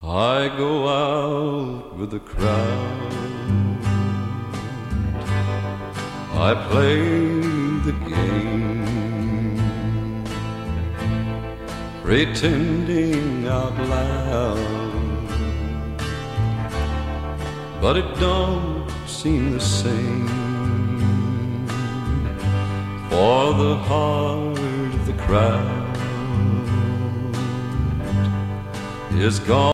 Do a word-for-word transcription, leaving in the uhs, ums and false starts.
I go out with the crowd, I play the game, pretending out loud, but it don't seem the same, for the heart of the crowd is gone.